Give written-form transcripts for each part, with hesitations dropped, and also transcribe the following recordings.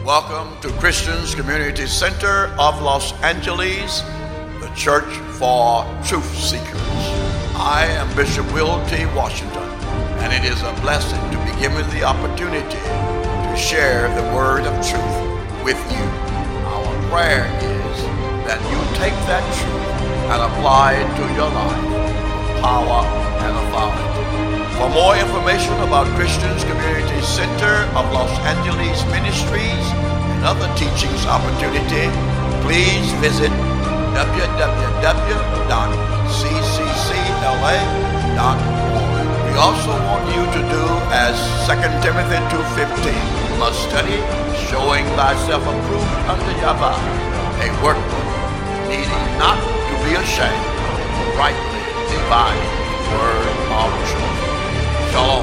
Welcome to Christians Community Center of Los Angeles, the Church for Truth Seekers. I am Bishop Will T. Washington, and it is a blessing to be given the opportunity to share the word of truth with you. Our prayer is that you take that truth and apply it to your life with power and authority. For more information about Christians Community Center of Los Angeles Ministries and other teachings opportunity, please visit www.cccla.org. We also want you to do as 2 Timothy 2:15, you must study, showing thyself approved unto Yahweh, a workman needing not to be ashamed, rightly dividing the word of truth. Shalom.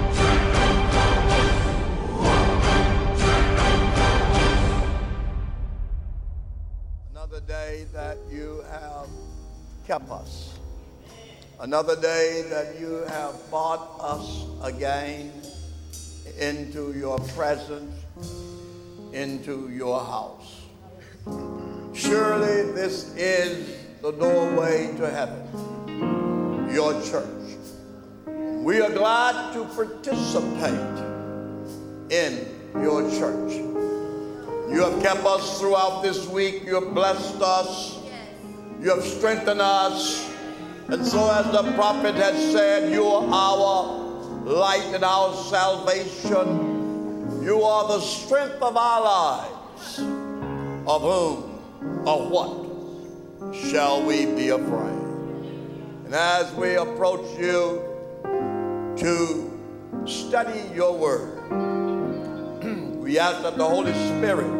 Another day that you have kept us. Another day that you have brought us again into your presence, into your house. Surely this is the doorway to heaven, your church. We are glad to participate in your church. You have kept us throughout this week. You have blessed us. You have strengthened us. And so as the prophet has said, you are our light and our salvation. You are the strength of our lives. Of whom, of what, shall we be afraid? And as we approach you to study your word, we ask that the Holy Spirit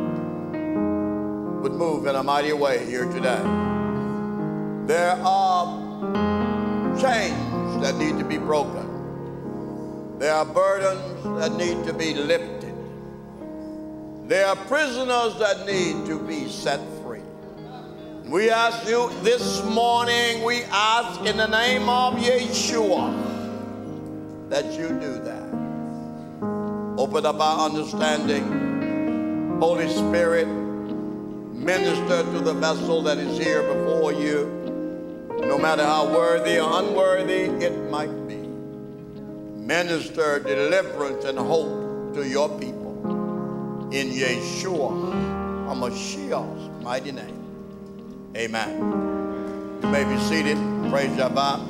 would move in a mighty way here today. There are chains that need to be broken. There are burdens that need to be lifted. There are prisoners that need to be set free. We ask you this morning, we ask in the name of Yeshua, that you do that. Open up our understanding. Holy Spirit, minister to the vessel that is here before you, no matter how worthy or unworthy it might be. Minister deliverance and hope to your people. In Yeshua HaMashiach's mighty name. Amen. You may be seated. Praise Yahweh.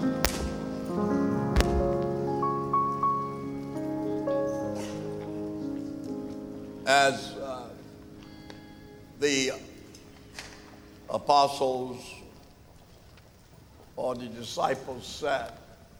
As the apostles or the disciples said,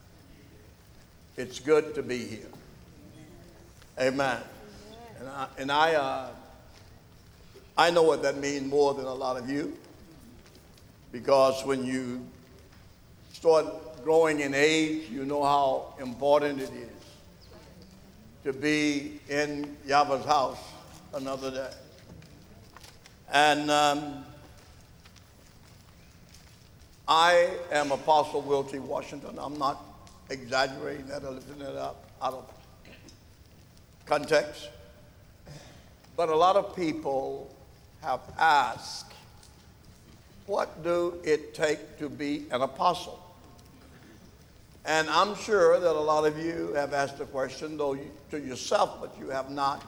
it's good to be here. Amen. And I know what that means more than a lot of you, because when you start growing in age, you know how important it is to be in Yahweh's house another day. And I am Apostle Will T. Washington. I'm not exaggerating that or lifting it up out of context. But a lot of people have asked, what do it take to be an apostle? And I'm sure that a lot of you have asked the question, though to yourself, but you have not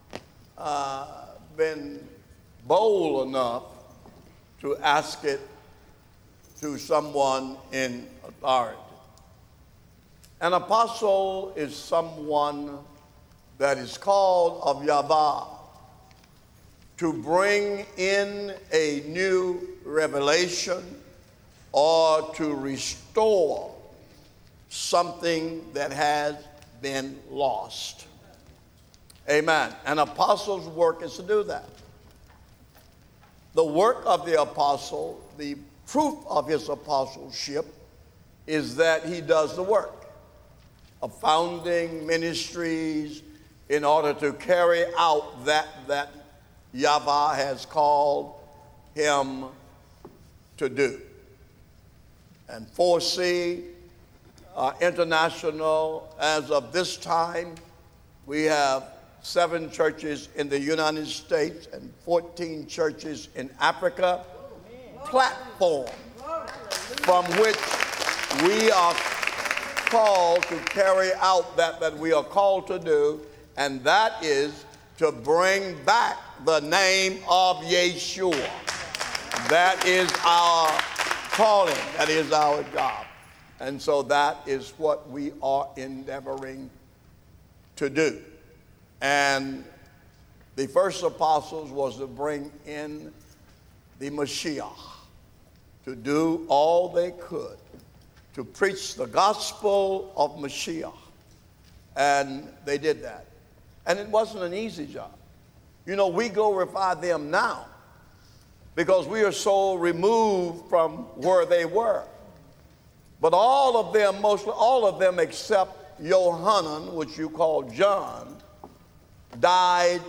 been bold enough to ask it to someone in authority. An apostle is someone that is called of Yahweh to bring in a new revelation or to restore something that has been lost. Amen. An apostle's work is to do that. The work of the apostle, the proof of his apostleship, is that he does the work of founding ministries in order to carry out that Yahweh has called him to do. And 4C International, as of this time, we have 7 churches in the United States and 14 churches in Africa, platform from which we are called to carry out that we are called to do, and that is to bring back the name of Yeshua. That is our calling. That is our job. And so that is what we are endeavoring to do. And the first apostles was to bring in the Mashiach, to do all they could to preach the gospel of Mashiach. And they did that. And it wasn't an easy job. You know, we glorify them now because we are so removed from where they were. But all of them, mostly all of them except Yohanan, which you call John, died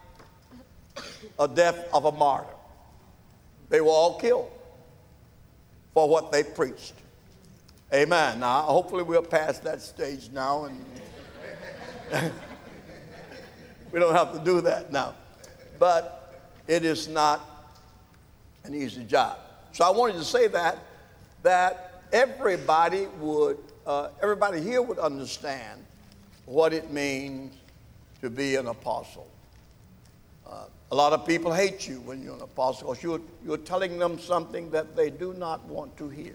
a death of a martyr. They were all killed for what they preached. Amen. Now, hopefully we're past that stage now, and we don't have to do that now. But it is not an easy job. So I wanted to say that everybody here would understand what it means to be an apostle. A lot of people hate you when you're an apostle because you're telling them something that they do not want to hear.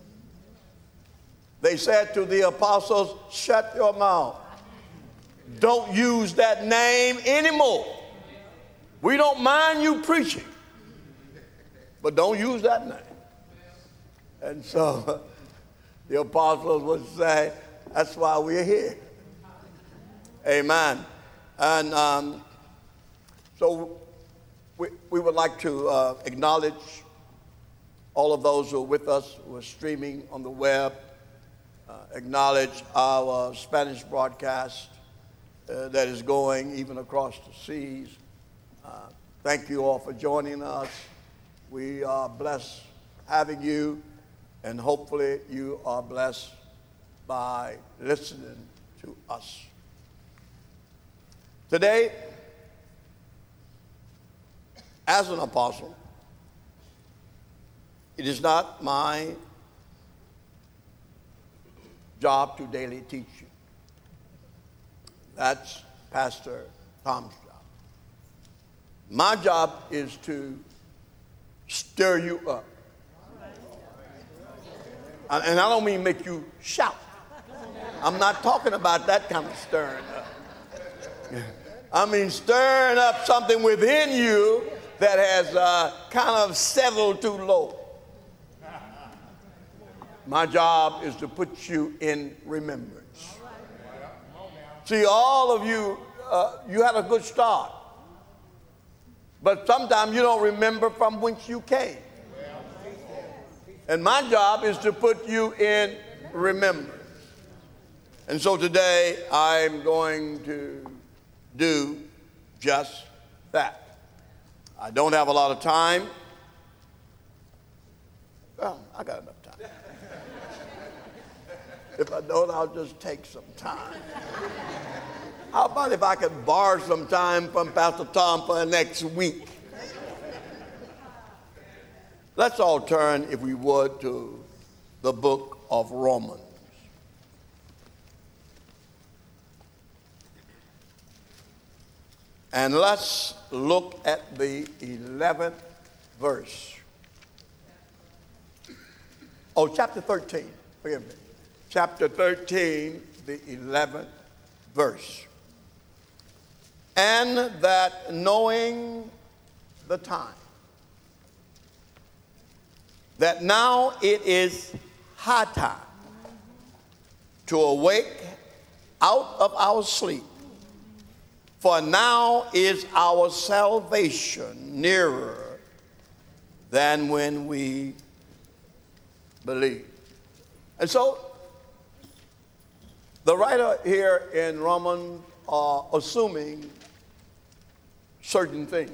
They said to the apostles, shut your mouth. Don't use that name anymore. We don't mind you preaching, but don't use that name. And so the apostles would say, that's why we're here. Amen. And so we would like to acknowledge all of those who are with us, who are streaming on the web, acknowledge our Spanish broadcast that is going even across the seas. Thank you all for joining us. We are blessed having you, and hopefully you are blessed by listening to us. Today, as an apostle, it is not my job to daily teach you. That's Pastor Tom's job. My job is to stir you up. And I don't mean make you shout. I'm not talking about that kind of stirring up. I mean stirring up something within you that has kind of settled too low. My job is to put you in remembrance. See, all of you, you had a good start. But sometimes you don't remember from whence you came. And my job is to put you in remembrance. And so today I'm going to do just that. I don't have a lot of time. Well, I got enough time. If I don't, I'll just take some time. How about if I could borrow some time from Pastor Tom for the next week? Let's all turn, if we would, to the book of Romans. And let's look at the 11th verse. Oh, chapter 13. Forgive me. Chapter 13, the 11th verse. And that knowing the time, that now it is high time to awake out of our sleep, for now is our salvation nearer than when we believe. And so the writer here in Romans are assuming certain things,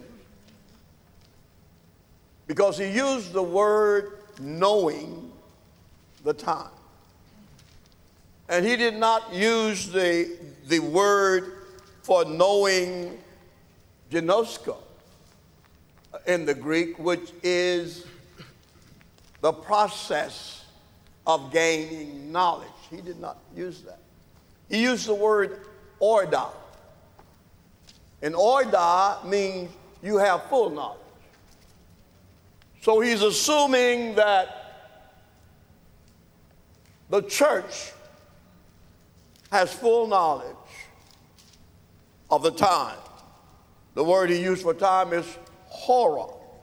because he used the word knowing the time. And he did not use the word for knowing ginosko in the Greek, which is the process of gaining knowledge. He did not use that. He used the word oida. And oida means you have full knowledge. So he's assuming that the church has full knowledge of the time. The word he used for time is hora.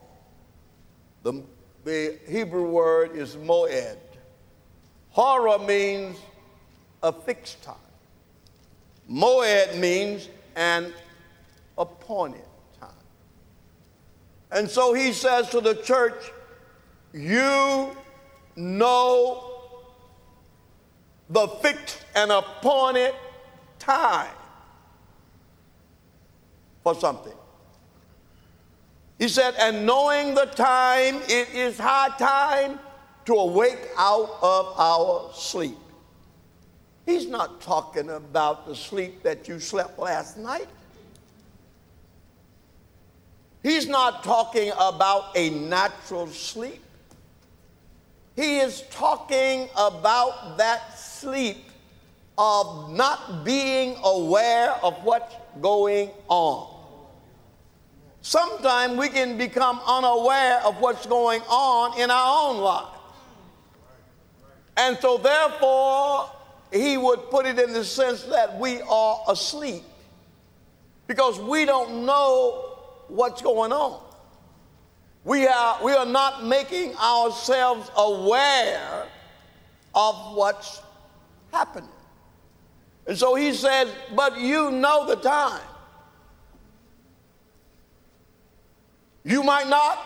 The Hebrew word is moed. Hora means a fixed time. Moed means an appointed time. And so he says to the church, you know the fixed and appointed time for something. He said, and knowing the time, it is high time to awake out of our sleep. He's not talking about the sleep that you slept last night. He's not talking about a natural sleep. He is talking about that sleep of not being aware of what's going on. Sometimes we can become unaware of what's going on in our own lives. And so therefore, he would put it in the sense that we are asleep because we don't know what's going on. We are not making ourselves aware of what's happening. And so he says, but you know the time. You might not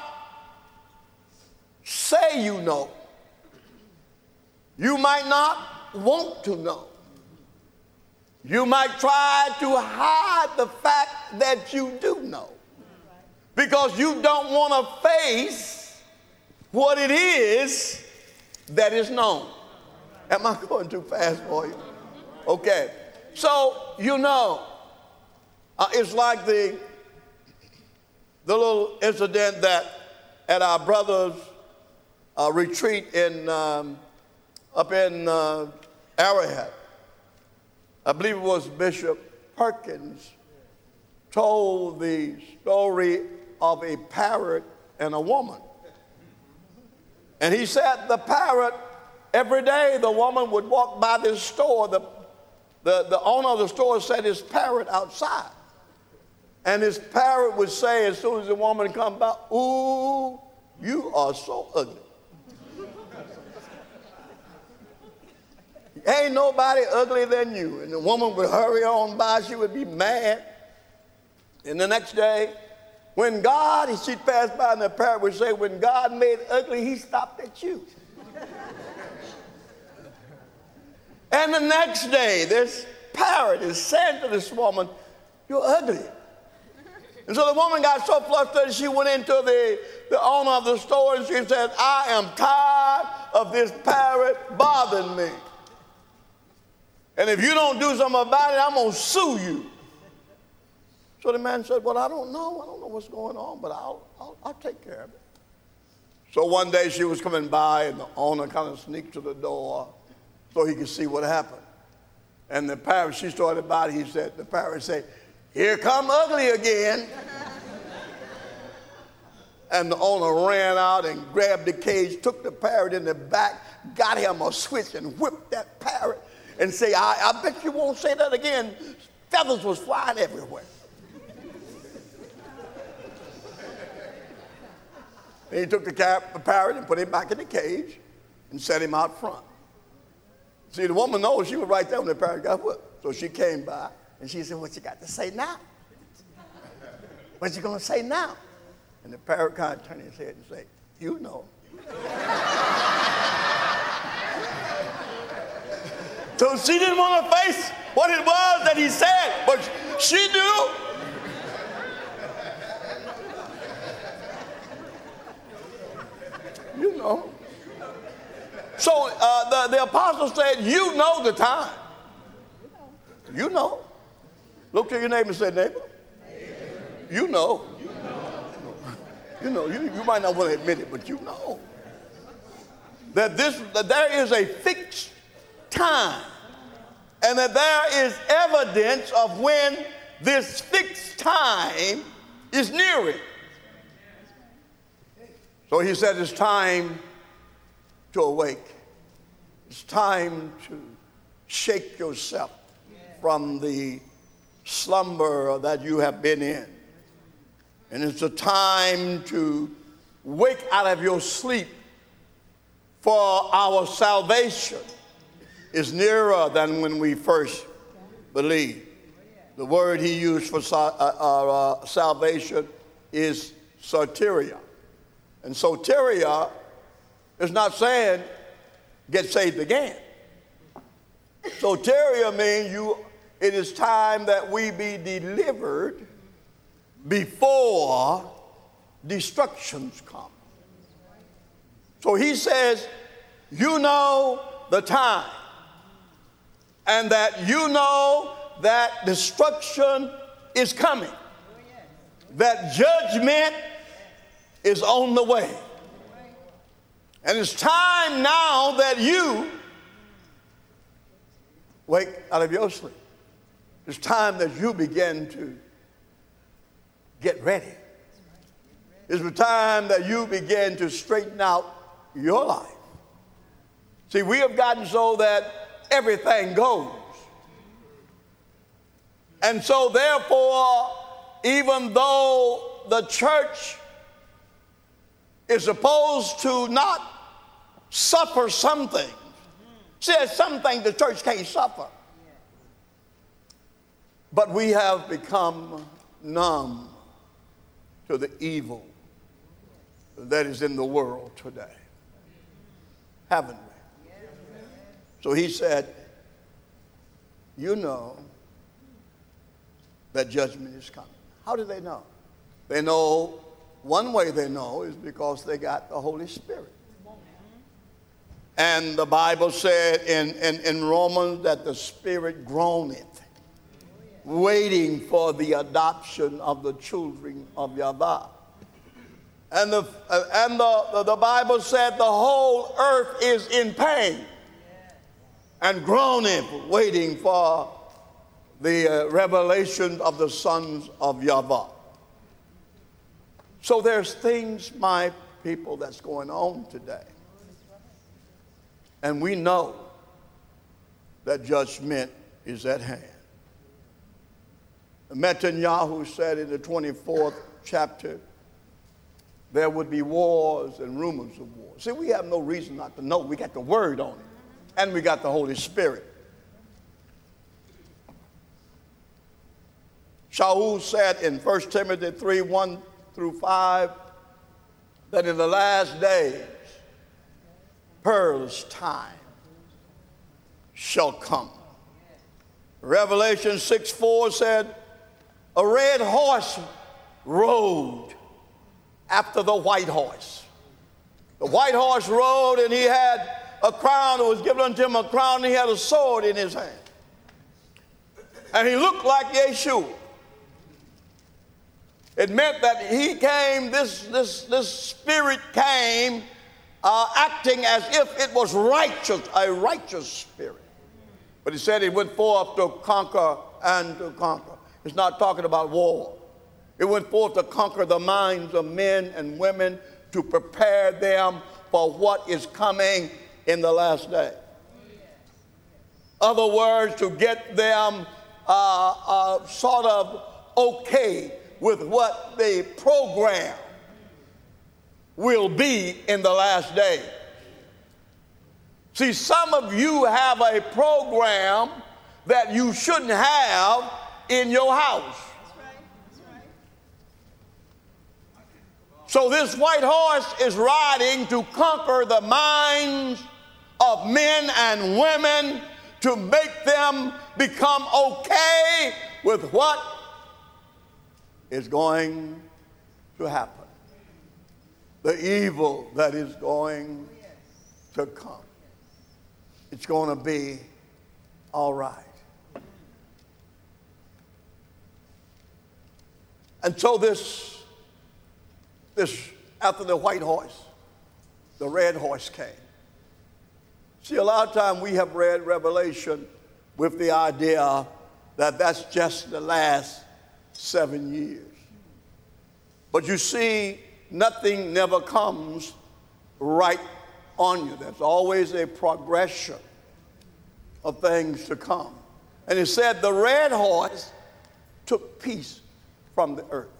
say you know. You might not want to know. You might try to hide the fact that you do know because you don't want to face what it is that is known. Am I going too fast for you? Okay. So, you know, it's like the little incident that at our brother's retreat in up in Arrowhead. I believe it was Bishop Perkins told the story of a parrot and a woman. And he said the parrot, every day the woman would walk by this store. The owner of the store set his parrot outside. And his parrot would say as soon as the woman come by, ooh, you are so ugly. Ain't nobody uglier than you. And the woman would hurry on by. She would be mad. And the next day, when God, she'd pass by and the parrot would say, when God made ugly, he stopped at you. And the next day, this parrot is saying to this woman, you're ugly. And so the woman got so flustered, she went into the owner of the store and she said, I am tired of this parrot bothering me. And if you don't do something about it, I'm going to sue you. So the man said, well, I don't know what's going on, but I'll take care of it. So one day she was coming by and the owner kind of sneaked to the door so he could see what happened. And the parrot, she started by, the parrot said, here come ugly again. And the owner ran out and grabbed the cage, took the parrot in the back, got him a switch and whipped that parrot and say, I bet you won't say that again. Feathers was flying everywhere. Then he took the parrot and put him back in the cage and set him out front. See, the woman knows she was right there when the parrot got whipped. So she came by and she said, what you got to say now? What you going to say now? And the parrot kind of turned his head and said, you know. So she didn't want to face what it was that he said, but she knew. You know. So the apostle said, you know the time. You know. Look to your neighbor and say, neighbor, you know. You know, you might not want to admit it, but you know that there is a fixed time, and that there is evidence of when this fixed time is nearing. So he said it's time to awake. It's time to shake yourself from the slumber that you have been in. And it's a time to wake out of your sleep, for our salvation is nearer than when we first believed. The word he used for salvation is soteria. And soteria is not saying get saved again. Soteria means it is time that we be delivered before destructions come. So he says, you know the time, and that you know that destruction is coming, that judgment is on the way. And it's time now that you wake out of your sleep. It's time that you begin to get ready. It's the time that you begin to straighten out your life. See, we have gotten so that everything goes. And so therefore, even though the church is supposed to not suffer some things, says some things the church can't suffer, but we have become numb to the evil that is in the world today, haven't we? So he said, you know that judgment is coming. How do they know? They know, one way they know is because they got the Holy Spirit. And the Bible said in Romans that the Spirit groaneth, waiting for the adoption of the children of Yahweh. And the Bible said the whole earth is in pain and groaning, waiting for the revelation of the sons of Yahweh. So there's things, my people, that's going on today. And we know that judgment is at hand. Netanyahu said in the 24th chapter, there would be wars and rumors of war. See, we have no reason not to know. We got the word on it. And we got the Holy Spirit. Shaul said in 1 Timothy 3:1-5, that in the last days, perilous time shall come. Revelation 6:4 said, a red horse rode after the white horse. The white horse rode, and he had a crown that was given unto him, a crown, and he had a sword in his hand. And he looked like Yeshua. It meant that he came, this spirit came acting as if it was righteous, a righteous spirit. But he said he went forth to conquer and to conquer. It's not talking about war. It went forth to conquer the minds of men and women, to prepare them for what is coming in the last day. Other words, to get them sort of okay with what the program will be in the last day. See, some of you have a program that you shouldn't have in your house. So this white horse is riding to conquer the minds of men and women, to make them become okay with what is going to happen, the evil that is going to come. It's going to be all right. And so this after the white horse, the red horse came. See, a lot of time we have read Revelation with the idea that that's just the last 7 years. But you see, nothing never comes right on you. There's always a progression of things to come. And it said the red horse took peace from the earth.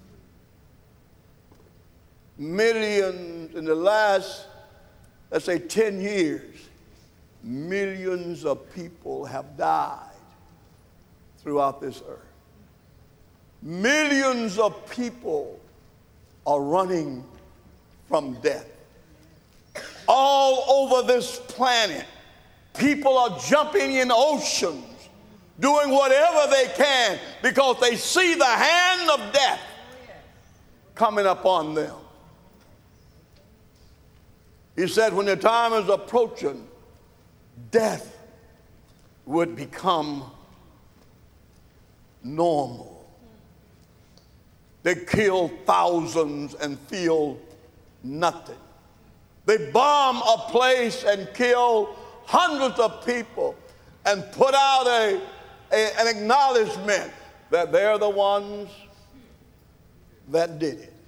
Millions in the last, let's say, 10 years, millions of people have died throughout this earth. Millions of people are running from death. All over this planet, people are jumping in oceans, doing whatever they can because they see the hand of death coming upon them. He said when the time is approaching, death would become normal. They kill thousands and feel nothing. They bomb a place and kill hundreds of people and put out an acknowledgement that they're the ones that did it.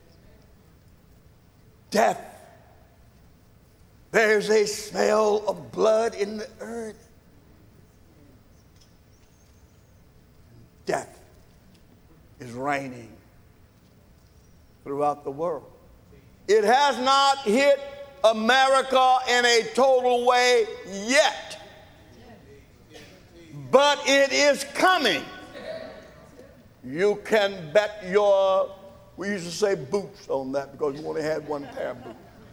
Death. There's a smell of blood in the earth. Death is reigning throughout the world. It has not hit America in a total way yet, but it is coming. You can bet your, we used to say boots on that because we only had one pair of boots.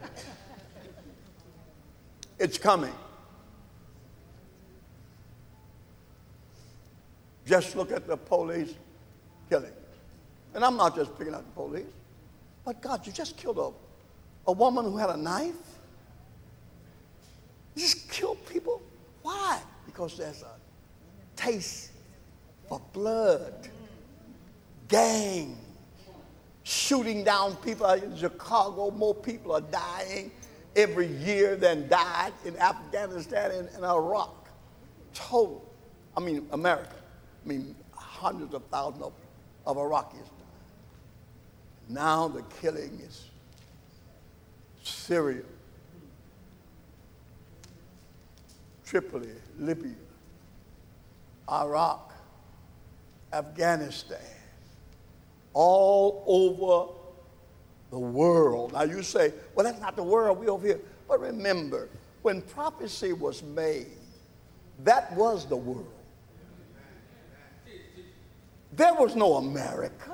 It's coming. Just look at the police killing. And I'm not just picking out the police, but God, you just killed a woman who had a knife. You just killed people. Why? Because there's a taste for blood. Gang shooting down people in Chicago. More people are dying every year than died in Afghanistan and Iraq. Total. I mean, America. I mean, hundreds of thousands of Iraqis. Now the killing is Syria, Tripoli, Libya, Iraq, Afghanistan, all over the world. Now you say, well, that's not the world, we over here. But remember, when prophecy was made, that was the world. There was no America.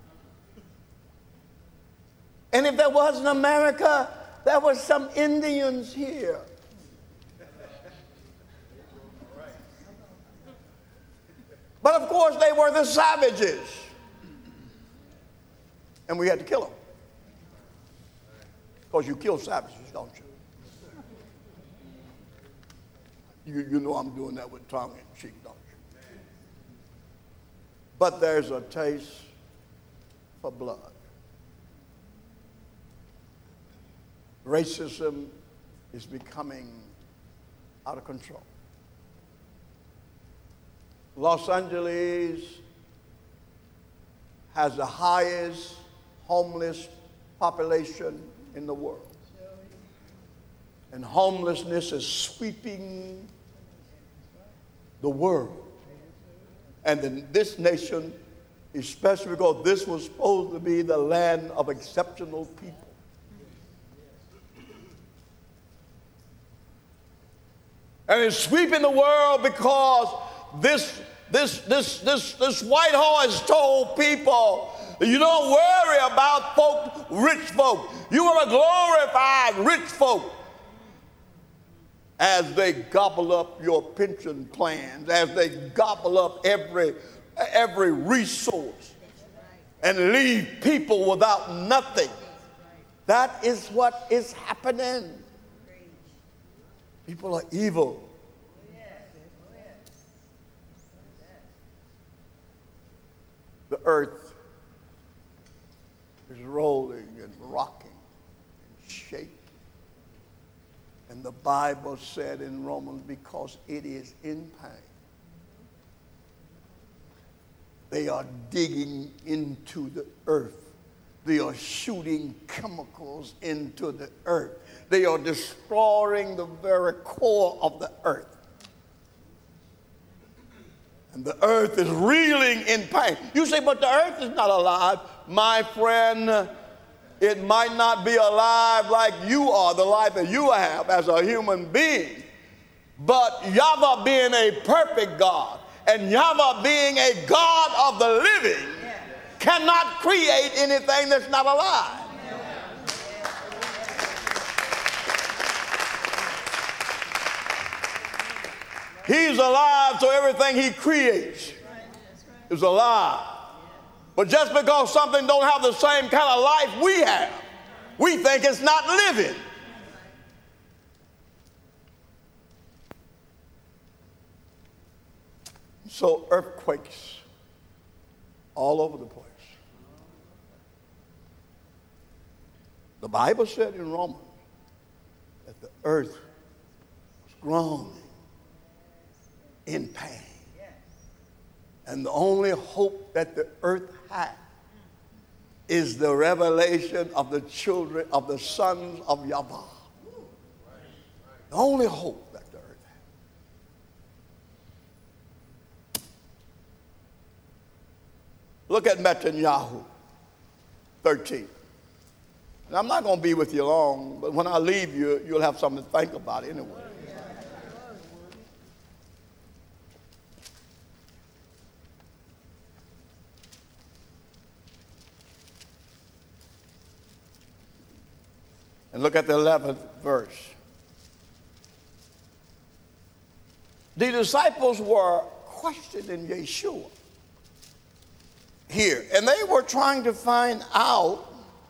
And if there wasn't America, there was some Indians here. But of course, they were the savages. And we had to kill them. Because you kill savages, don't you? You know I'm doing that with tongue in cheek, don't you? But there's a taste for blood. Racism is becoming out of control. Los Angeles has the highest homeless population in the world. And homelessness is sweeping the world. And in this nation, especially because this was supposed to be the land of exceptional people. And it's sweeping the world because this white horse told people, you don't worry about rich folk. You want to glorify rich folk as they gobble up your pension plans, as they gobble up every resource and leave people without nothing. That is what is happening. People are evil. The earth is rolling and rocking and shaking. And the Bible said in Romans, because it is in pain. They are digging into the earth. They are shooting chemicals into the earth. They are destroying the very core of the earth. And the earth is reeling in pain. You say, but the earth is not alive. My friend, it might not be alive like you are, the life that you have as a human being. But Yahweh being a perfect God, and Yahweh being a God of the living, cannot create anything that's not alive. He's alive, so everything he creates is alive. But just because something don't have the same kind of life we have, we think it's not living. So earthquakes all over the place. The Bible said in Romans that the earth was groaning in pain. And the only hope that the earth had is the revelation of the children of the sons of Yahweh. The only hope that the earth had. Look at Netanyahu 13. And I'm not going to be with you long, but when I leave you, you'll have something to think about anyway. And look at the 11th verse. The disciples were questioning Yeshua here, and they were trying to find out,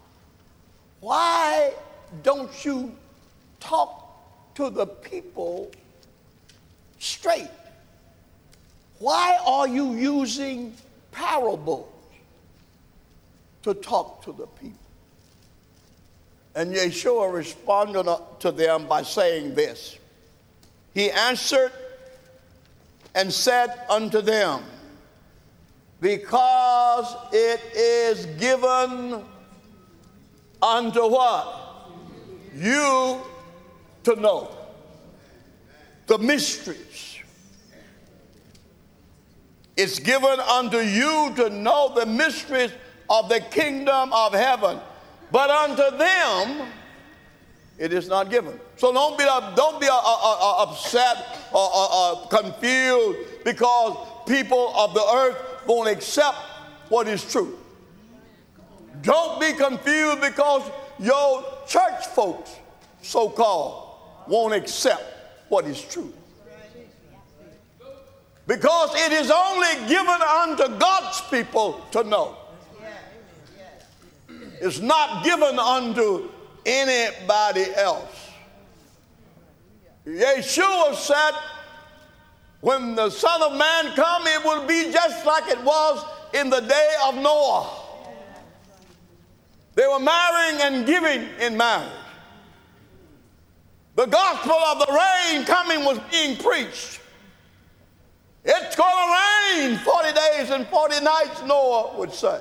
why don't you talk to the people straight? Why are you using parables to talk to the people? And Yeshua responded to them by saying this. He answered and said unto them, because it is given unto what? You to know the mysteries. It's given unto you to know the mysteries of the kingdom of heaven. But unto them it is not given. So don't be upset or confused because people of the earth won't accept what is true. Don't be confused because your church folks, so-called, won't accept what is true. Because it is only given unto God's people to know. It's not given unto anybody else. Yeshua said, when the Son of Man come, it will be just like it was in the day of Noah. They were marrying and giving in marriage. The gospel of the rain coming was being preached. It's going to rain 40 days and 40 nights, Noah would say.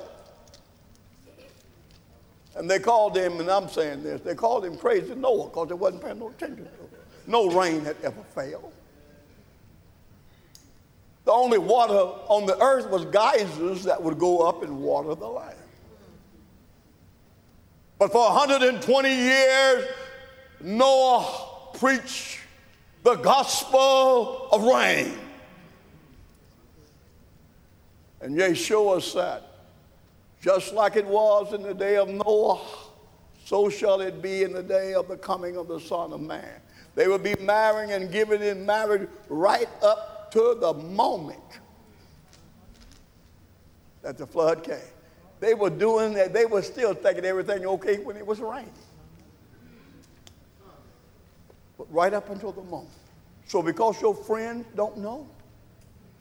And they called him, and I'm saying this, they called him crazy Noah because they wasn't paying no attention to it. No rain had ever failed. The only water on the earth was geysers that would go up and water the land. But for 120 years, Noah preached the gospel of rain. And Yeshua said, just like it was in the day of Noah, so shall it be in the day of the coming of the Son of Man. They will be marrying and giving in marriage right up to the moment that the flood came. They were doing that. They were still thinking everything okay when it was raining. But right up until the moment. So because your friends don't know,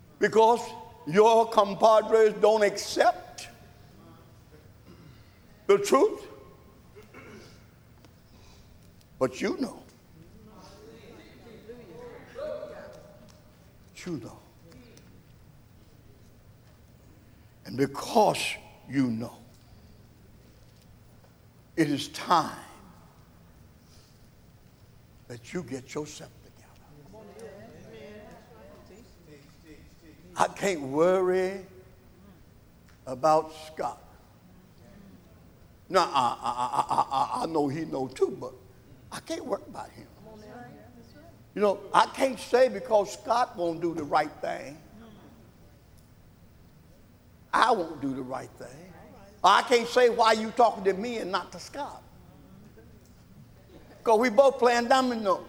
because your compadres don't accept the truth, but you know. You know. And because you know, it is time that you get yourself together. I can't worry about Scott. Now, I know he knows too, but I can't worry about him. You know, I can't say because Scott won't do the right thing, I won't do the right thing. I can't say why you talking to me and not to Scott. Because we both playing domino.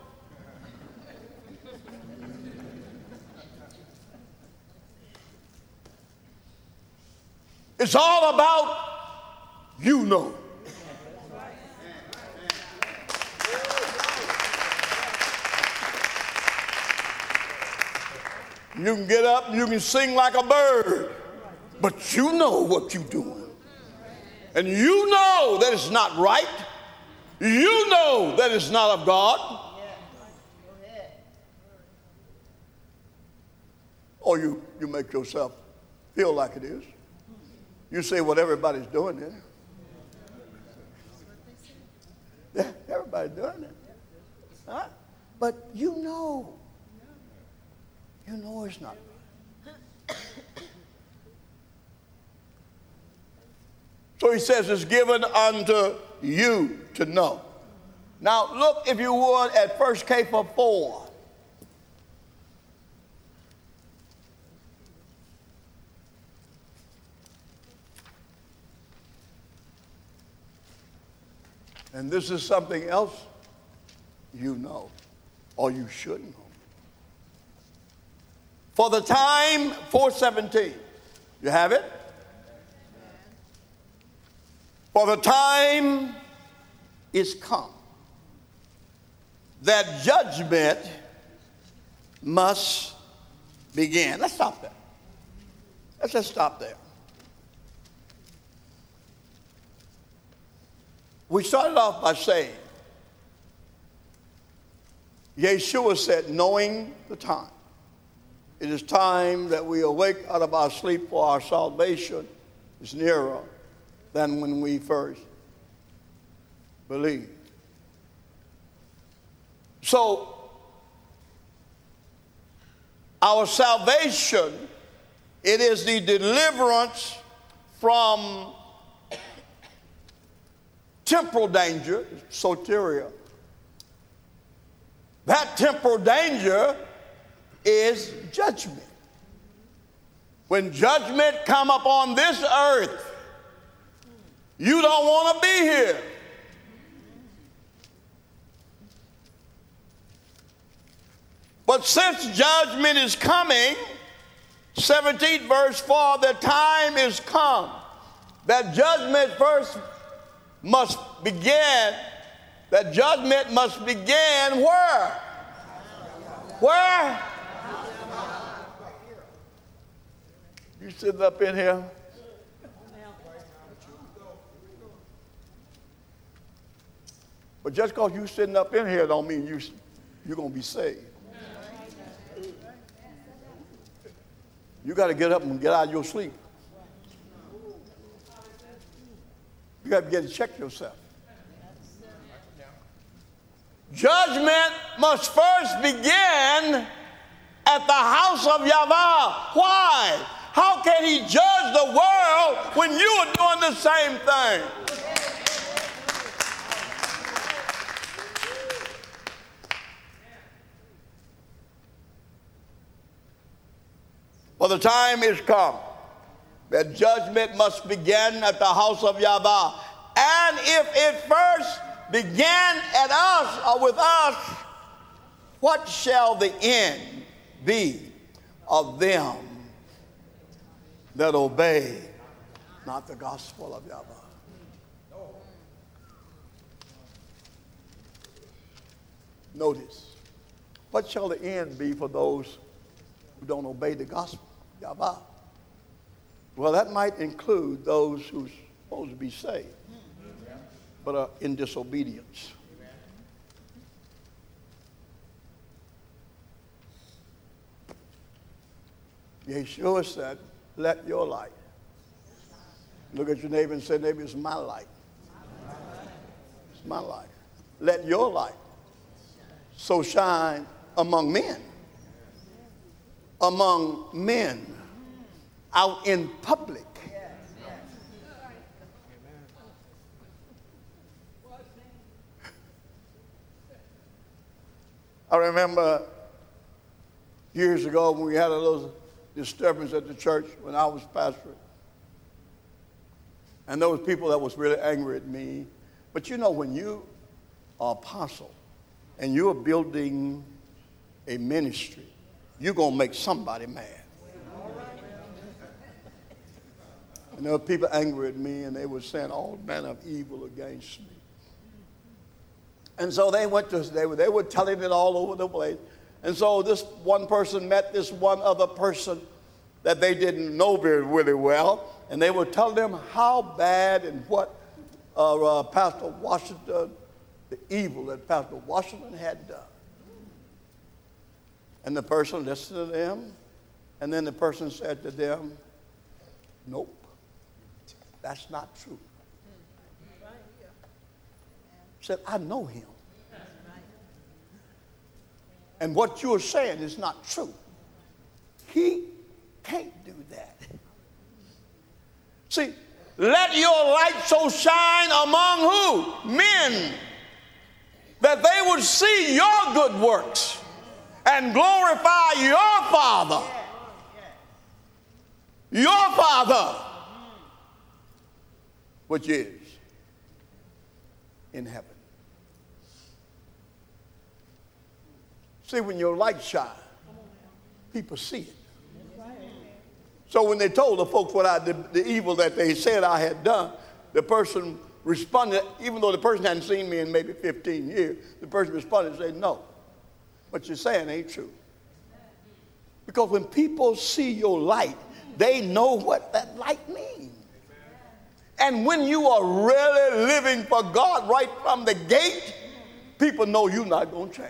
It's all about you know. You can get up and you can sing like a bird, but you know what you're doing. And you know that it's not right. You know that it's not of God. Or you make yourself feel like it is. You say what everybody's doing there. Yeah, everybody's doing it. Huh? But you know it's not right. So he says it's given unto you to know. Now look, if you would, at 1 Kepha 4. And this is something else you know, or you should know. For the time, 4:17. You have it? For the time is come that judgment must begin. Let's stop there. Let's just stop there. We started off by saying, Yeshua said, knowing the time. It is time that we awake out of our sleep, for our salvation is nearer than when we first believed. So, our salvation, it is the deliverance from temporal danger, soteria. That temporal danger is judgment. When judgment come upon this earth, you don't want to be here. But since judgment is coming, 17th verse 4, the time is come that judgment first must begin. That judgment must begin where? Where? You sitting up in here? But just because you sitting up in here don't mean you're going to be saved. You got to get up and get out of your sleep. You got to begin to check yourself. Judgment must first begin at the house of Yahweh. Why? How can he judge the world when you are doing the same thing? For the time is come that judgment must begin at the house of Yahweh. And if it first began at us or with us, what shall the end be of them that obey not the gospel of Yahweh? Notice, what shall the end be for those who don't obey the gospel of Yahweh? Well, that might include those who are supposed to be saved. but are in disobedience. Yeshua said, let your light. Look at your neighbor and say, neighbor, it's my light. It's my light. Let your light so shine among men. Among men. Out in public. I remember years ago when we had a little disturbance at the church when I was pastoring. And there was people that was really angry at me. But you know, when you are apostle and you're building a ministry, you're going to make somebody mad. And there were people angry at me, and they were saying all manner of evil against me. And so they were telling it all over the place. And so this one person met this one other person that they didn't know really well, and they were telling them how bad and what Pastor Washington, the evil that Pastor Washington had done. And the person listened to them, and then the person said to them, nope, that's not true. Said, I know him. And what you're saying is not true. He can't do that. See, let your light so shine among who? Men. That they would see your good works and glorify your Father. Your Father, which is in heaven. See, when your light shines, people see it. So when they told the folks what the evil that they said I had done, the person responded, even though the person hadn't seen me in maybe 15 years, the person responded and said, no, what you're saying ain't true. Because when people see your light, they know what that light means. And when you are really living for God right from the gate, people know you're not going to change.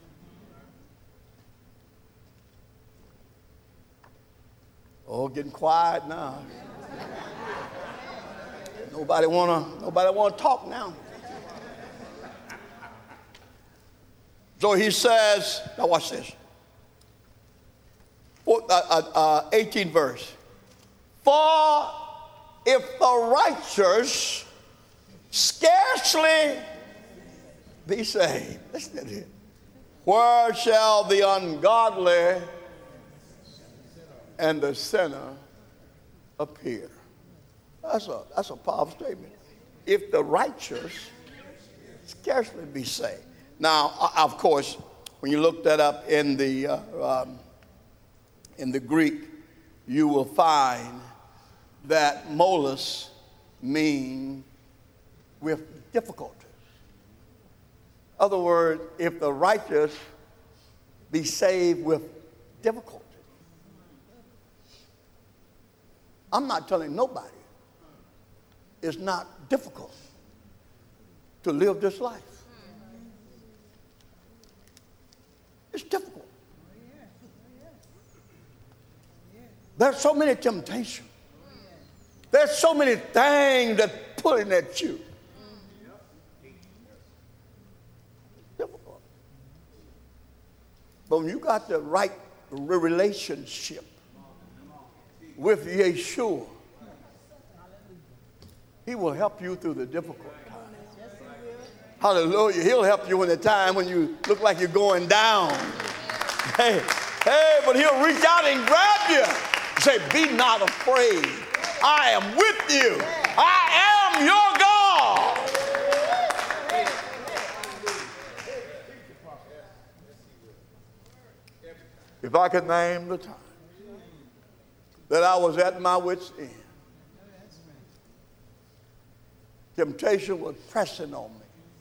Oh, getting quiet now. Nobody wanna talk now. So he says, now watch this. 18th verse. For if the righteous scarcely be saved, listen to this, where shall the ungodly and the sinner appear? That's a powerful statement. If the righteous scarcely be saved. Now, of course, when you look that up in the Greek, you will find that molus mean with difficulties. In other words, if the righteous be saved with difficulty. I'm not telling nobody it's not difficult to live this life. It's difficult. There's so many temptations. There's so many things that pulling at you. Difficult. But when you got the right relationship with Yeshua, he will help you through the difficult times. Hallelujah. He'll help you in the time when you look like you're going down. Hey, but he'll reach out and grab you. Say, be not afraid. I am with you. I am your God. If I could name the time that I was at my wit's end, temptation was pressing on me.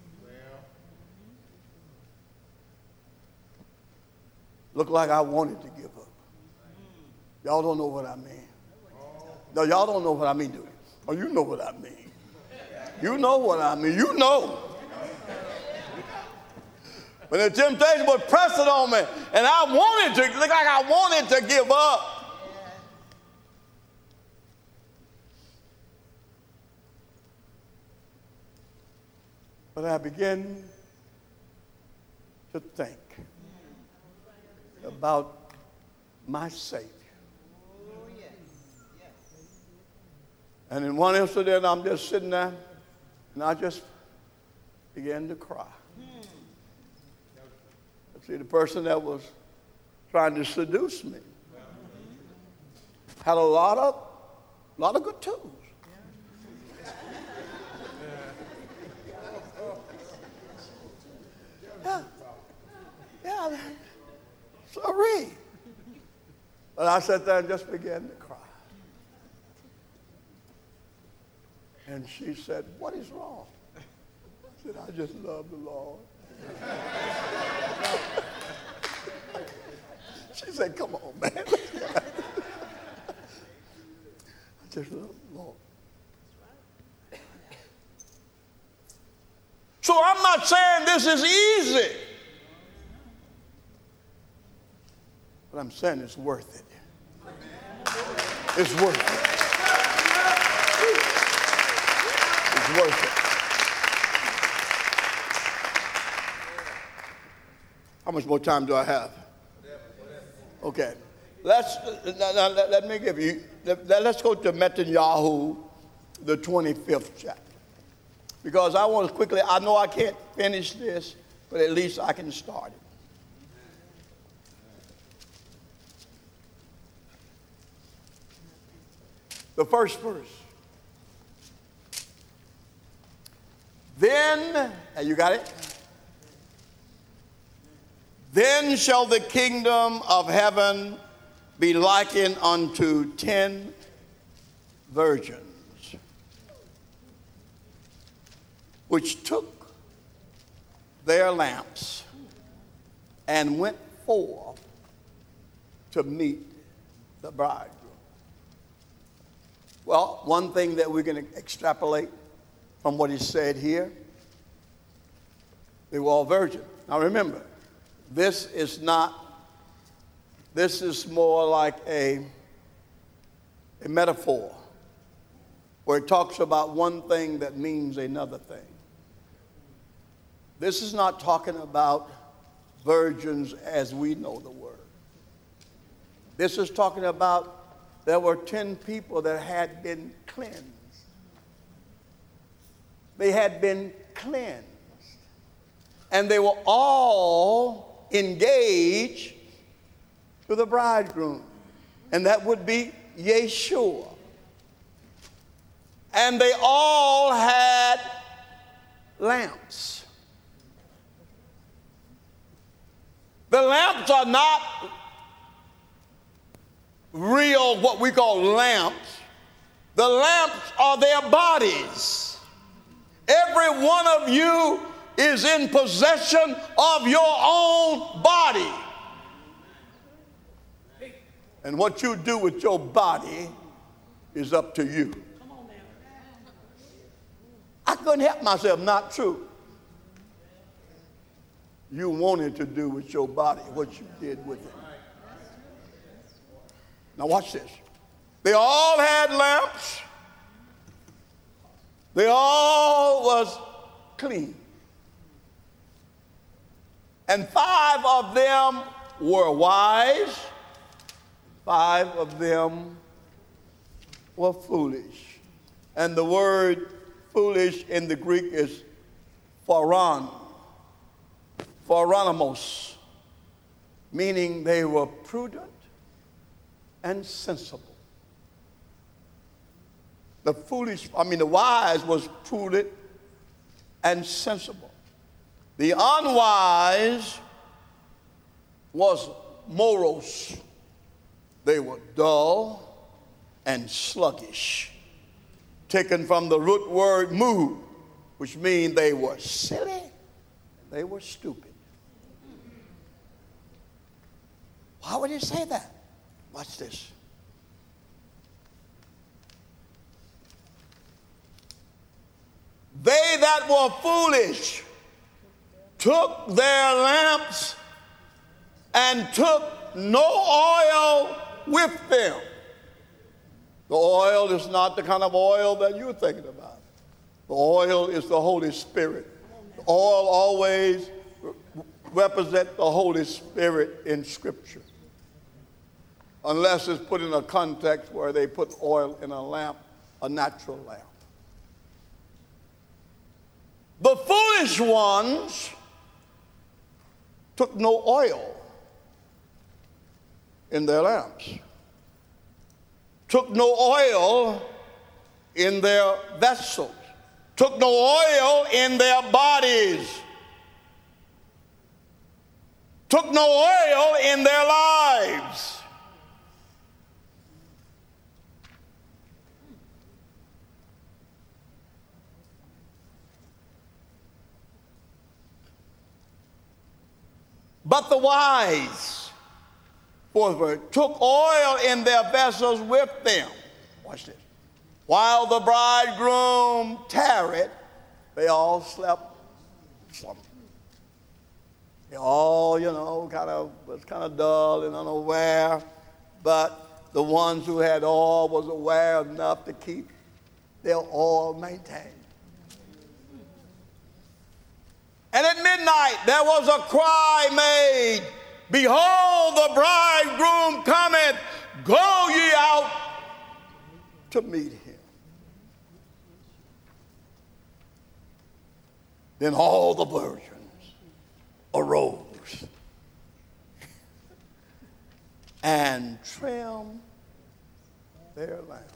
Looked like I wanted to give up. Y'all don't know what I mean. No, y'all don't know what I mean, do you? Oh, you know what I mean. You know what I mean. You know. When the temptation was pressing on me, and I wanted to, look like I wanted to give up. But I began to think about my Savior. And in one incident, I'm just sitting there, and I just began to cry. See, the person that was trying to seduce me had a lot of good tools. Yeah, sorry. But I sat there and just began to cry. And she said, "What is wrong?" I said, "I just love the Lord." She said, "Come on, man." I just love the Lord. So I'm not saying this is easy, but I'm saying it's worth it. It's worth it. It's worth it. How much more time do I have? Okay. Let's go to Netanyahu, the 25th chapter. Because I want to quickly, I know I can't finish this, but at least I can start it. The first verse. Then, you got it? Then shall the kingdom of heaven be likened unto 10 virgins, which took their lamps and went forth to meet the bridegroom. Well, one thing that we're going to extrapolate from what is said here, they were all virgins. Now remember, this is more like a metaphor where it talks about one thing that means another thing. This is not talking about virgins as we know the word. This is talking about there were 10 people that had been cleansed. They had been cleansed. And they were all engaged to the bridegroom. And that would be Yeshua. And they all had lamps. The lamps are not real, what we call lamps. The lamps are their bodies. Every one of you is in possession of your own body. And what you do with your body is up to you. I couldn't help myself, not true. You wanted to do with your body what you did with it. Now watch this. They all had lamps. They all was clean. And 5 of them were wise. 5 of them were foolish. And the word foolish in the Greek is pharaonomos, meaning they were prudent and sensible. The wise was prudent and sensible. The unwise was moros. They were dull and sluggish. Taken from the root word mu, which means they were silly, they were stupid. Why would he say that? Watch this. They that were foolish took their lamps and took no oil with them. The oil is not the kind of oil that you're thinking about. The oil is the Holy Spirit. The oil always represents the Holy Spirit in Scripture, unless it's put in a context where they put oil in a lamp, a natural lamp. The foolish ones took no oil in their lamps, took no oil in their vessels, took no oil in their bodies, took no oil in their lives. But the wise, fourth verse, took oil in their vessels with them. Watch this. While the bridegroom tarried, they all slept. They all, was kind of dull and unaware. But the ones who had oil was aware enough to keep their oil maintained. And at midnight there was a cry made, Behold, the bridegroom cometh, go ye out to meet him. Then all the virgins arose and trimmed their lamps.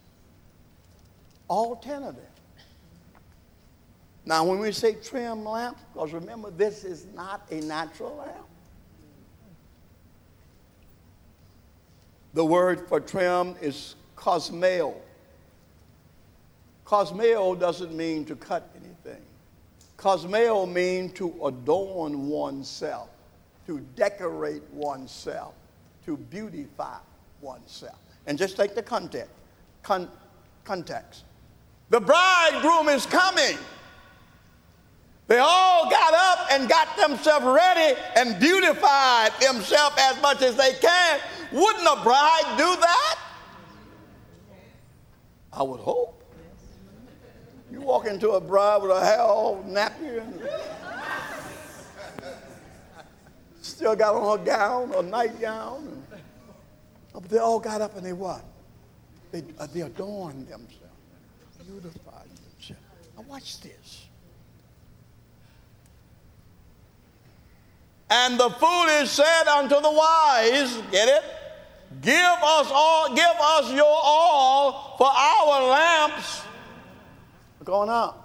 All 10 of them. Now, when we say trim lamps, because remember, this is not a natural lamp. The word for trim is cosmeo. Cosmeo doesn't mean to cut anything. Cosmeo means to adorn oneself, to decorate oneself, to beautify oneself. And just take the context. The bridegroom is coming. They all got up and got themselves ready and beautified themselves as much as they can. Wouldn't a bride do that? I would hope. You walk into a bride with a hair all nappy and still got on a gown, a nightgown. But they all got up and they what? They adorned themselves, beautified themselves. Now watch this. And the foolish said unto the wise, get it? Give us your all, for our lamps are going out.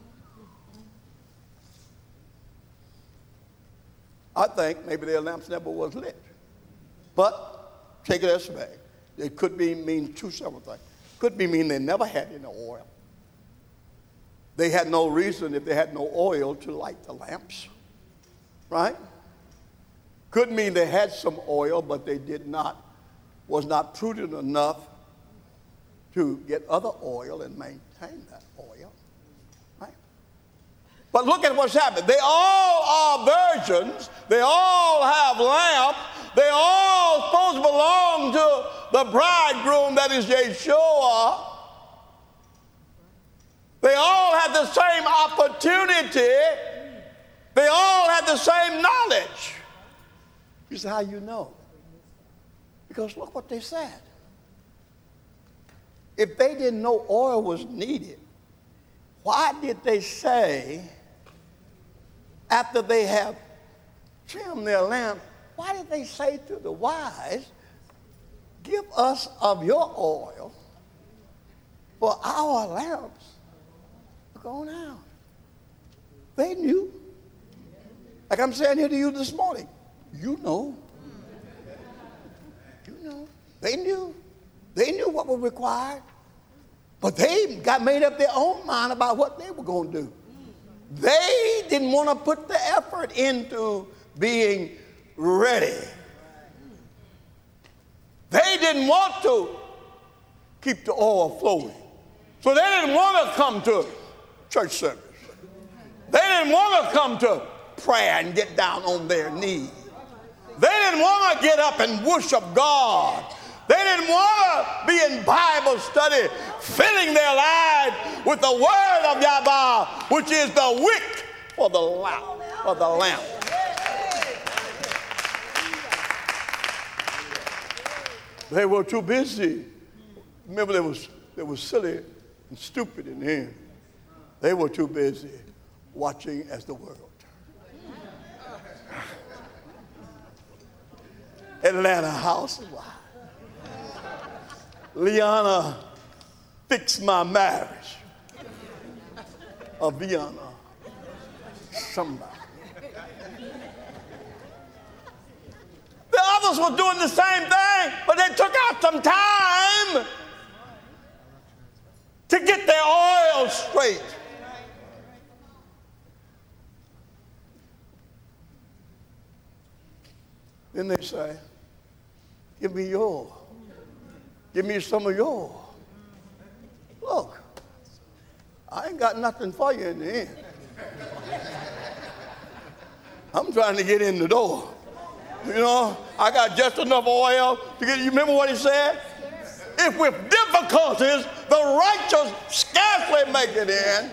I think maybe their lamps never was lit. But take it as fact. It could mean two several things. Could mean they never had any oil. They had no reason, if they had no oil, to light the lamps. Right? Could mean they had some oil, but they was not prudent enough to get other oil and maintain that oil. Right? But look at what's happened. They all are virgins. They all have lamps. They all supposed to belong to the bridegroom, that is Yeshua. They all had the same opportunity. They all had the same knowledge. This is how you know. Because look what they said. If they didn't know oil was needed, why did they say, after they have trimmed their lamp, why did they say to the wise, give us of your oil, for our lamps are going out? They knew. Like I'm saying here to you this morning. You know. You know. They knew. They knew what was required. But they got made up their own mind about what they were going to do. They didn't want to put the effort into being ready. They didn't want to keep the oil flowing. So they didn't want to come to church service. They didn't want to come to prayer and get down on their knees. They didn't want to get up and worship God. They didn't want to be in Bible study, filling their lives with the word of Yahweh, which is the wick for the lamp. They were too busy. Remember, they were silly and stupid in the end. They were too busy watching as the world turned. Atlanta House of Wine. Liana fixed my marriage. Or Viana. Somebody. The others were doing the same thing, but they took out some time to get their oil straight. Then they say, give me yours. Give me some of yours. Look, I ain't got nothing for you in the end. I'm trying to get in the door. You know, I got just enough oil to get, you remember what he said? If with difficulties the righteous scarcely make it in,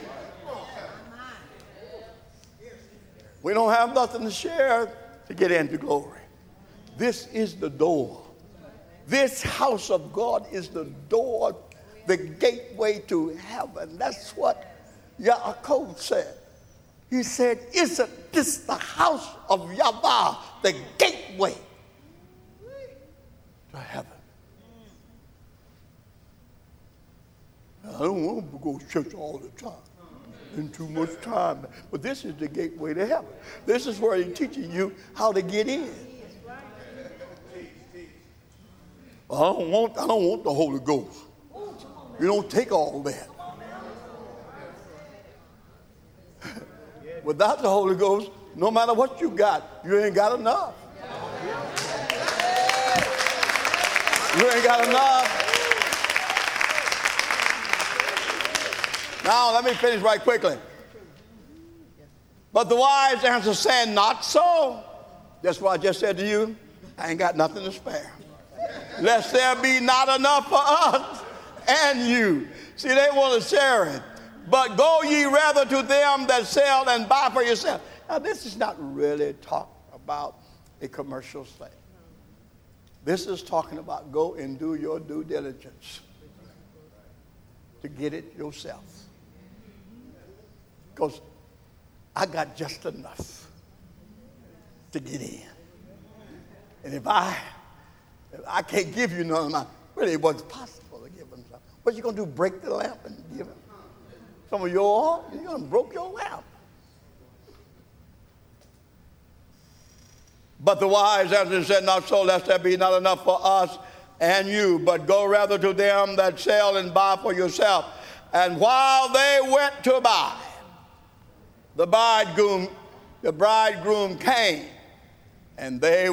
we don't have nothing to share to get into glory. This is the door. This house of God is the door, the gateway to heaven. That's what Yaakov said. He said, isn't this the house of Yahweh, the gateway to heaven? I don't want to go to church all the time. And too much time. But this is the gateway to heaven. This is where he's teaching you how to get in. I don't want the Holy Ghost. You don't take all that. Without the Holy Ghost, no matter what you got, you ain't got enough. You ain't got enough. Now, let me finish right quickly. But the wise answer saying, not so. That's what I just said to you. I ain't got nothing to spare. Lest there be not enough for us and you. See, they want to share it. But go ye rather to them that sell and buy for yourself. Now, this is not really talking about a commercial thing. This is talking about go and do your due diligence to get it yourself. Because I got just enough to get in. And if I can't give you none of mine, really it wasn't possible to give them something. What you going to do, break the lamp and give them some of your oil? You're going to broke your lamp. But the wise answered and said, not so, lest there be not enough for us and you, but go rather to them that sell and buy for yourself. And while they went to buy, the bridegroom came, and they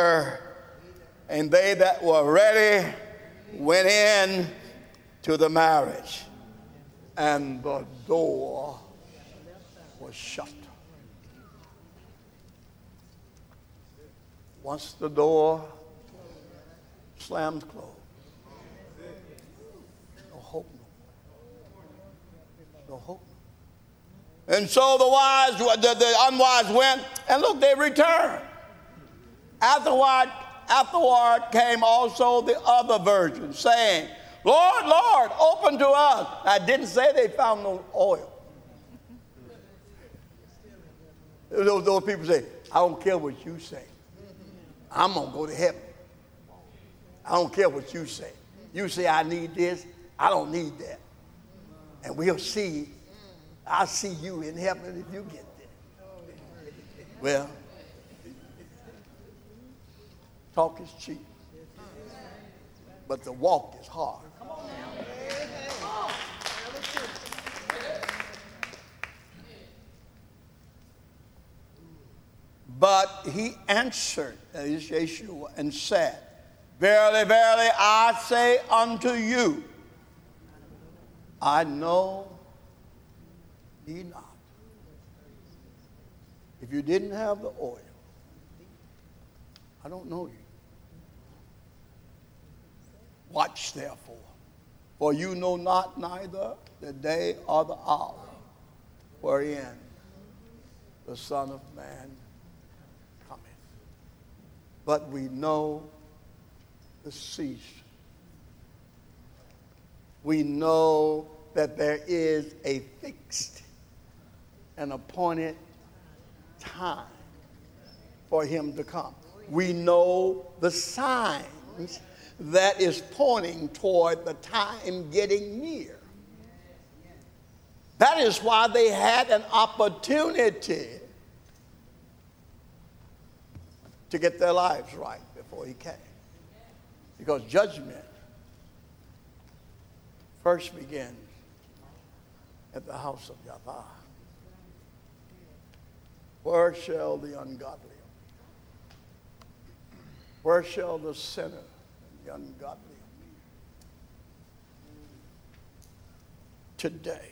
that were ready went in to the marriage, and the door was shut. Once the door slams closed, no hope no more. No hope. And so the unwise went, and look, they returned. Afterward came also the other virgins, saying, Lord, Lord, open to us. I didn't say they found no oil. Those people say, I don't care what you say. I'm going to go to heaven. I don't care what you say. You say I need this. I don't need that. And we'll see. I'll see you in heaven if you get there. Well, talk is cheap, but the walk is hard. But he answered, that is Yeshua, and said, Verily, verily, I say unto you, I know ye not. If you didn't have the oil, I don't know you. Watch therefore, for you know not neither the day or the hour wherein the Son of Man cometh. But we know the season. We know that there is a fixed and appointed time for him to come. We know the signs that is pointing toward the time getting near. That is why they had an opportunity to get their lives right before he came. Because judgment first begins at the house of Yahweh. Where shall the ungodly? Where shall the sinner and the ungodly be? Today,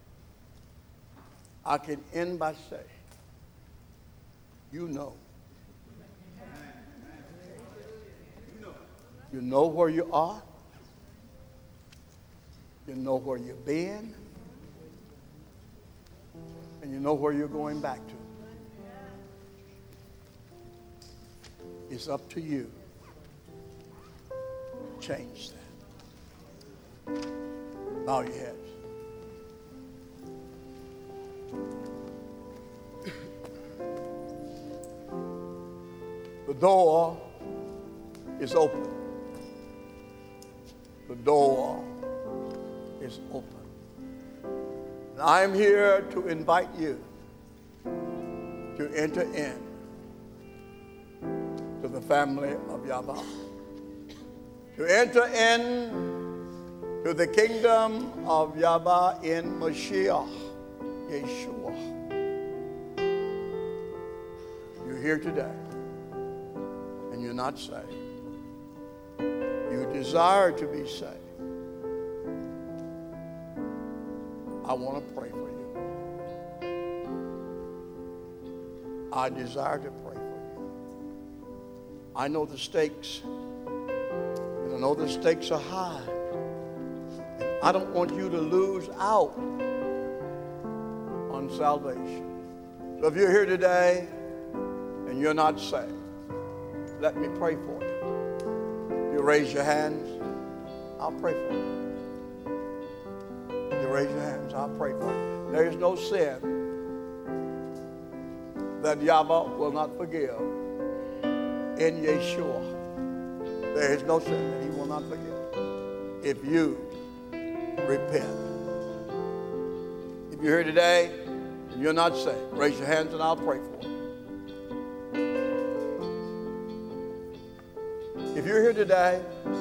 I can end by saying, you know. You know where you are. You know where you've been. And you know where you're going back to. It's up to you. Change that. Bow your heads. The door is open. The door is open. And I am here to invite you to enter in to the family of Yahweh. To enter in to the kingdom of Yahweh in Mashiach, Yeshua. You're here today and you're not saved. You desire to be saved. I want to pray for you. I desire to pray for you. I know the stakes, and I know the stakes are high. And I don't want you to lose out on salvation. So if you're here today and you're not saved, let me pray for you. If you raise your hands, I'll pray for you. If you raise your hands, I'll pray for you. There is no sin that Yahweh will not forgive in Yeshua. There is no sin that he will not forgive if you repent. If you're here today and you're not saved, raise your hands and I'll pray for you. If you're here today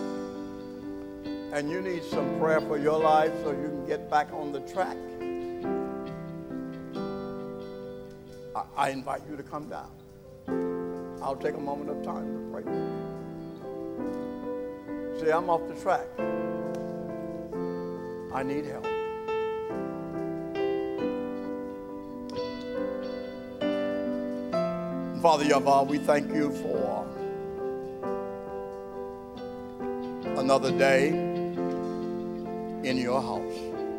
and you need some prayer for your life so you can get back on the track, I invite you to come down. I'll take a moment of time to pray for you. See, I'm off the track. I need help. Father Yahweh, we thank you for another day in your house.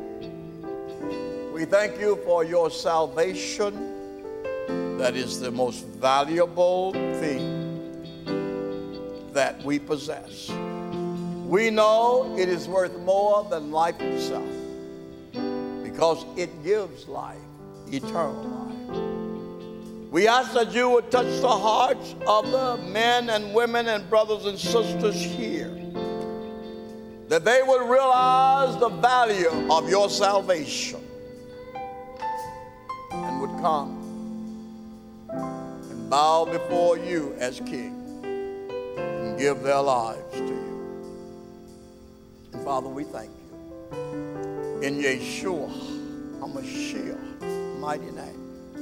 We thank you for your salvation. That is the most valuable thing that we possess. We know it is worth more than life itself because it gives life, eternal life. We ask that you would touch the hearts of the men and women and brothers and sisters here, that they would realize the value of your salvation and would come and bow before you as King and give their lives to you. And Father, we thank you. In Yeshua HaMashiach, mighty name.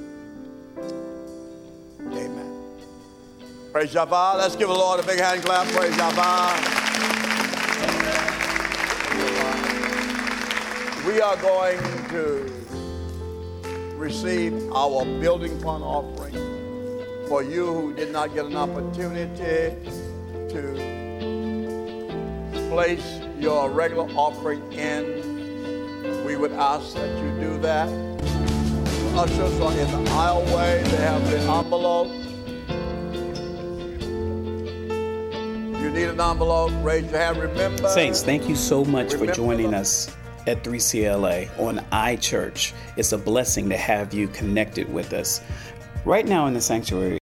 Amen. Praise Yahweh. Let's give the Lord a big hand clap. Praise Yahweh. We are going to receive our building fund offering. For you who did not get an opportunity to place your regular offering in, we would ask that you do that. The ushers are in the aisleway. They have the envelope. If you need an envelope, raise your hand. Remember, Saints, thank you so much for joining us at 3CLA on iChurch. It's a blessing to have you connected with us. Right now in the sanctuary,